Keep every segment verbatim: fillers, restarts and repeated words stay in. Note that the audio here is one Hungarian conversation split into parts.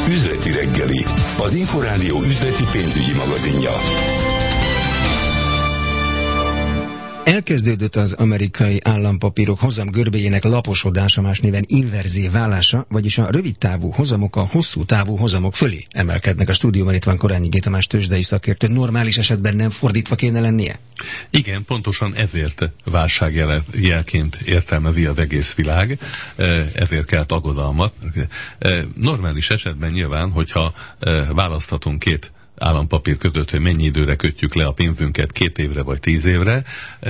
Üzleti reggeli, az Inforádió üzleti pénzügyi magazinja. Elkezdődött az amerikai állampapírok hozamgörbéjének laposodása, más néven inverzé válása, vagyis a rövid távú hozamok a hosszú távú hozamok fölé emelkednek. A stúdióban itt van Korányi G. Tamás tőzsdei szakértő. Normális esetben nem fordítva kéne lennie? Igen, pontosan ezért válságjelként értelmezi az egész világ, ezért kelt aggodalmat. Normális esetben nyilván, hogyha választhatunk két állampapír között, hogy mennyi időre kötjük le a pénzünket, két évre vagy tíz évre,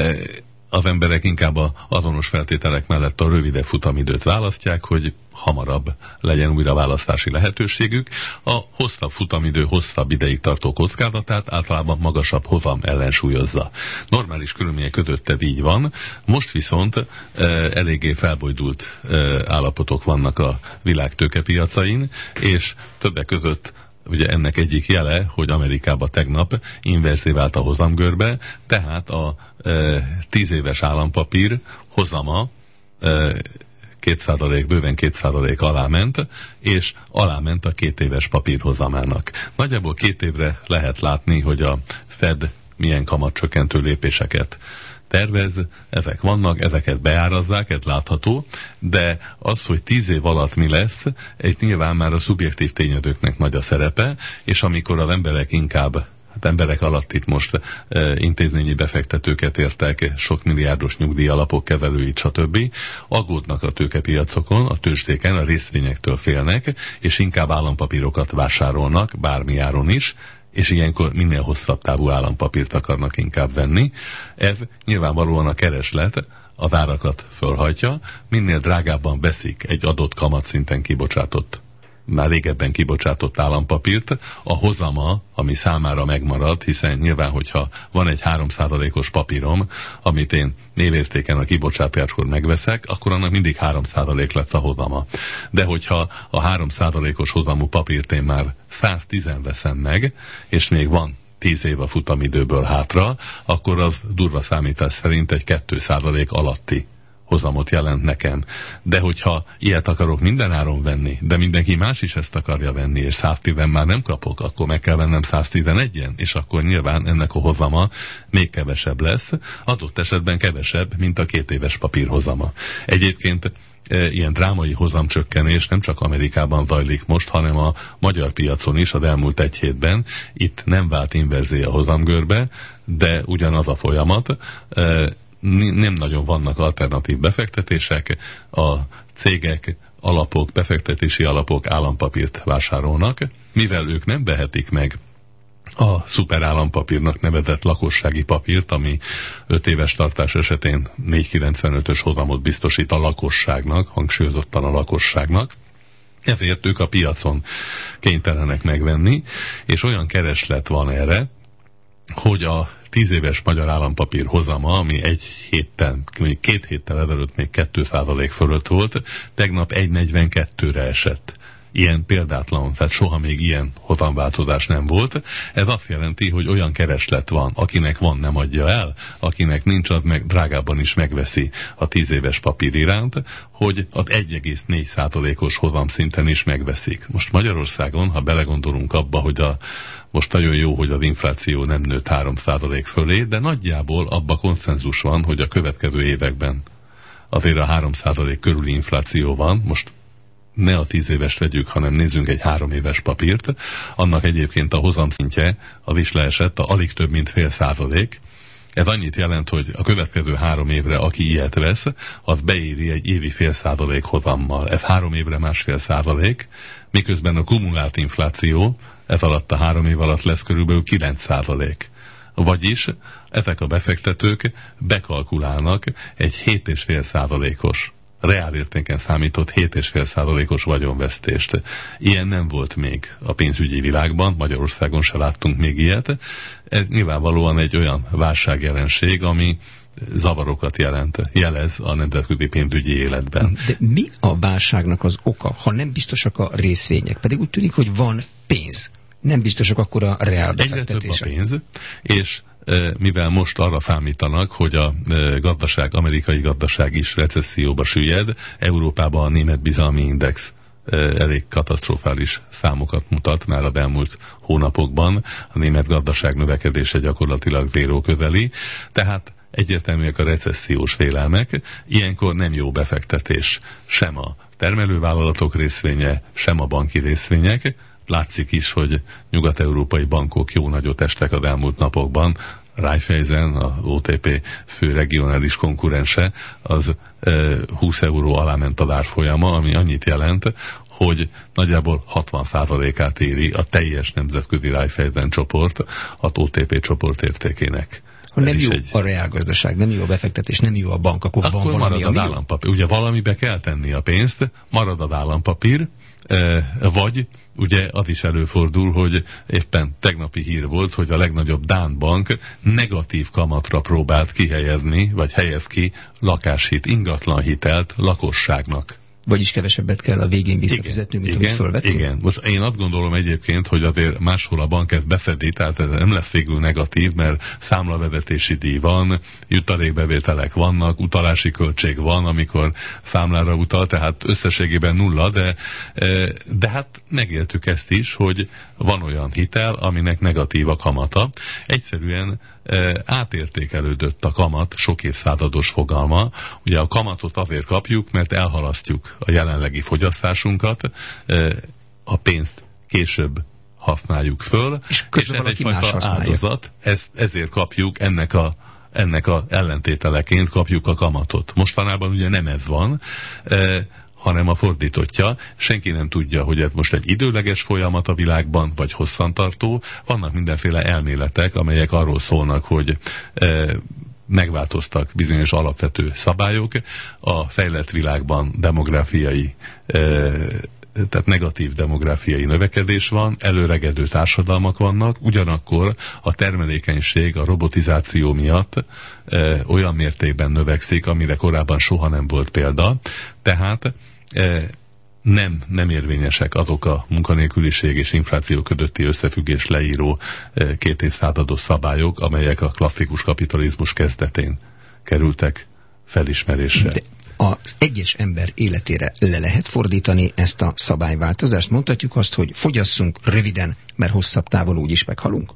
az emberek inkább az azonos feltételek mellett a rövidebb futamidőt választják, hogy hamarabb legyen újra választási lehetőségük. A hosszabb futamidő hosszabb ideig tartó kockázatát általában magasabb hozam ellensúlyozza. Normális körülmények között ez így van, most viszont e, eléggé felbojdult e, állapotok vannak a világ tőkepiacain, és többek között ugye ennek egyik jele, hogy Amerikában tegnap inverzé vált a hozamgörbe, tehát a e, tíz éves állampapír hozama e, két százalék, bőven két százalék alá ment, és alá ment a két éves papír hozamának. Nagyjából két évre lehet látni, hogy a Fed milyen kamatcsökkentő lépéseket tervez, ezek vannak, ezeket beárazzák, ez látható, de az, hogy tíz év alatt mi lesz, egy nyilván már a szubjektív tényezőknek nagy a szerepe, és amikor az emberek inkább, hát emberek alatt itt most e, intézményi befektetőket értek, sok milliárdos nyugdíjalapok kezelőit, stb. Aggódnak a tőkepiacokon, a tőzsdéken, a részvényektől félnek, és inkább állampapírokat vásárolnak, bármi áron is, és ilyenkor minél hosszabb távú állampapírt akarnak inkább venni. Ez nyilvánvalóan a kereslet az árakat fölhajtja, minél drágábban veszik egy adott kamatszinten kibocsátott, már régebben kibocsátott állampapírt, a hozama, ami számára megmarad, hiszen nyilván, hogyha van egy három százalékos papírom, amit én névértéken a kibocsátáskor megveszek, akkor annak mindig három százalék lesz a hozama. De hogyha a három százalékos hozamú papírt én már száztíz veszem meg, és még van tíz év a futamidőből hátra, akkor az durva számítás szerint egy két százalék alatti hozamot jelent nekem. De hogyha ilyet akarok minden áron venni, de mindenki más is ezt akarja venni, és száztízen már nem kapok, akkor meg kell vennem száztizenegyen, és akkor nyilván ennek a hozama még kevesebb lesz, adott esetben kevesebb, mint a két éves papír hozama. Egyébként e, ilyen drámai hozamcsökkenés nem csak Amerikában zajlik most, hanem a magyar piacon is az elmúlt egy hétben. Itt nem vált inverzé a hozamgörbe, de ugyanaz a folyamat. E, nem nagyon vannak alternatív befektetések, a cégek, alapok, befektetési alapok állampapírt vásárolnak, mivel ők nem vehetik meg a szuperállampapírnak nevezett lakossági papírt, ami öt éves tartás esetén négy egész kilencvenötös hozamot biztosít a lakosságnak, hangsúlyozottan a lakosságnak, ezért ők a piacon kénytelenek megvenni, és olyan kereslet van erre, hogy a tíz éves magyar állampapír hozama, ami egy héttel, két héttel ezelőtt még két százalék fölött volt, tegnap egy egész negyvenkettőre esett. Ilyen példátlan, tehát soha még ilyen hozamváltozás nem volt. Ez azt jelenti, hogy olyan kereslet van, akinek van, nem adja el, akinek nincs, az meg drágában is megveszi a tíz éves papír iránt, hogy az egy egész négy százalékos hozam szinten is megveszik. Most Magyarországon, ha belegondolunk abba, hogy a most nagyon jó, hogy az infláció nem nőtt három százalék fölé, de nagyjából abba konszenzus van, hogy a következő években azért a három százalék körüli infláció van. Most ne a tíz éves vegyük, hanem nézzünk egy három éves papírt. Annak egyébként a hozamszintje az is leesett, a alig több mint fél százalék. Ez annyit jelent, hogy a következő három évre, aki ilyet vesz, az beéri egy évi fél százalék hozammal. Ez három évre másfél százalék, miközben a kumulált infláció ez alatt a három év alatt lesz körülbelül kilenc százalék. Vagyis ezek a befektetők bekalkulálnak egy hét egész öt százalékos, reálértéken számított hét egész öt százalékos vagyonvesztést. Ilyen nem volt még a pénzügyi világban, Magyarországon se láttunk még ilyet. Ez nyilvánvalóan egy olyan válságjelenség, ami zavarokat jelent, jelez a nemzetközi pénzügyi életben. De mi a válságnak az oka, ha nem biztosak a részvények? Pedig úgy tűnik, hogy van pénz. Nem biztosak akkor a reálbefektetések. Egyre több a pénz, és mivel most arra számítanak, hogy a gazdaság, amerikai gazdaság is recesszióba süllyed, Európában a német bizalmi index elég katasztrofális számokat mutat már az elmúlt hónapokban. A német gazdaság növekedése gyakorlatilag zéró közeli, tehát egyértelműek a recessziós félelmek, ilyenkor nem jó befektetés sem a termelővállalatok részvénye, sem a banki részvények. Látszik is, hogy nyugat-európai bankok jó nagyot estek az elmúlt napokban. Raiffeisen, a o té pé fő regionális konkurense, az e, húsz euró alá ment az árfolyama, ami annyit jelent, hogy nagyjából hatvan százalékát éri a teljes nemzetközi Raiffeisen csoport az o té pé csoport értékének. Ha nem jó egy... a reálgazdaság, nem jó a befektetés, nem jó a bank, akkor, akkor van valami, marad az állampapír. Ugye valamibe kell tenni a pénzt, marad az állampapír, vagy ugye az is előfordul, hogy éppen tegnapi hír volt, hogy a legnagyobb dán bank negatív kamatra próbált kihelyezni, vagy helyez ki lakáshit, ingatlan hitelt lakosságnak. Vagyis kevesebbet kell a végén visszafizetni, mint amit fölvettünk? Igen. Most én azt gondolom egyébként, hogy azért máshol a bank ezt beszedi, tehát ez nem lesz végül negatív, mert számlavezetési díj van, jutalékbevételek vannak, utalási költség van, amikor számlára utal, tehát összességében nulla, de, de hát megéltük ezt is, hogy van olyan hitel, aminek negatív a kamata. Egyszerűen átértékelődött a kamat, sok évszázados fogalma. Ugye a kamatot azért kapjuk, mert elhalasztjuk a jelenlegi fogyasztásunkat, a pénzt később használjuk föl, és, és ez egyfajta áldozat, ezt, ezért kapjuk ennek a ennek a ellentételeként kapjuk a kamatot. Mostanában ugye nem ez van, hanem a fordítottja. Senki nem tudja, hogy ez most egy időleges folyamat a világban, vagy hosszantartó. Vannak mindenféle elméletek, amelyek arról szólnak, hogy e, megváltoztak bizonyos alapvető szabályok. A fejlett világban demográfiai, e, tehát negatív demográfiai növekedés van, előregedő társadalmak vannak, ugyanakkor a termelékenység a robotizáció miatt e, olyan mértékben növekszik, amire korábban soha nem volt példa. Tehát nem, nem érvényesek azok a munkanélküliség és infláció közötti összefüggés leíró két évszázados szabályok, amelyek a klasszikus kapitalizmus kezdetén kerültek felismerésre. De az egyes ember életére le lehet fordítani ezt a szabályváltozást? Mondhatjuk azt, hogy fogyasszunk röviden, mert hosszabb távon úgyis meghalunk?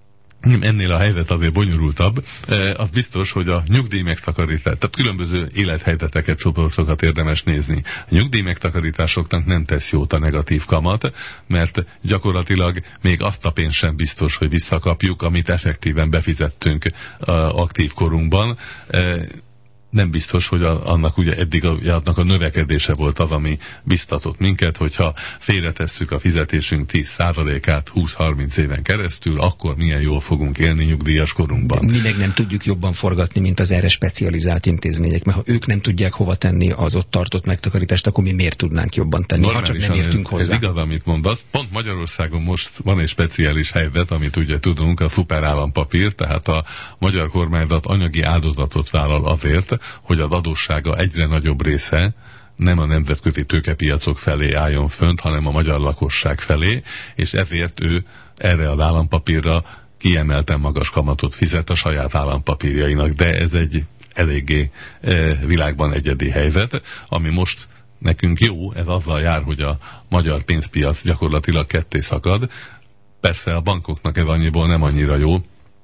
Ennél a helyzet azért bonyolultabb. E, az biztos, hogy a nyugdíj megtakarítás, tehát különböző élethelyzeteket, csoportokat érdemes nézni. A nyugdíj megtakarításoknak nem tesz jót a negatív kamat, mert gyakorlatilag még azt a pénzt sem biztos, hogy visszakapjuk, amit effektíven befizettünk a aktív korunkban. E, nem biztos, hogy a, annak ugye eddig a, annak a növekedése volt az, ami biztatott minket, hogyha félretesszük a fizetésünk tíz százalékát húsz-harminc éven keresztül, akkor milyen jól fogunk élni nyugdíjas korunkban. Mi meg nem tudjuk jobban forgatni, mint az erre specializált intézmények, mert ha ők nem tudják hova tenni az ott tartott megtakarítást, akkor mi miért tudnánk jobban tenni, normálisan ha csak nem értünk ez, hozzá. Ez igaz, amit mondasz. Pont Magyarországon most van egy speciális helyzet, amit ugye tudunk, a szuperállampapír, tehát a magyar kormányzat anyagi áldozatot vállal azért, hogy az adóssága egyre nagyobb része nem a nemzetközi tőkepiacok felé álljon fönt, hanem a magyar lakosság felé, és ezért ő erre az állampapírra kiemelten magas kamatot fizet a saját állampapírjainak, de ez egy eléggé e, világban egyedi helyzet, ami most nekünk jó, ez azzal jár, hogy a magyar pénzpiac gyakorlatilag ketté szakad. Persze a bankoknak ez annyiból nem annyira jó,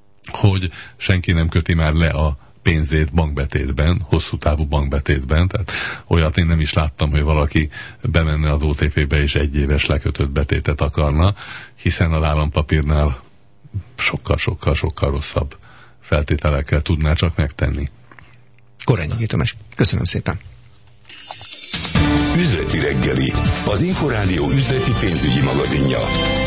hogy senki nem köti már le a pénzét bankbetétben, hosszú távú bankbetétben, tehát olyat én nem is láttam, hogy valaki bemenne az o té pé-be és egy éves lekötött betétet akarna, hiszen az állampapírnál sokkal-sokkal-sokkal rosszabb feltételekkel tudná csak megtenni. Korányi Tamás, köszönöm szépen. Üzleti reggeli, az Inforádió üzleti pénzügyi magazinja.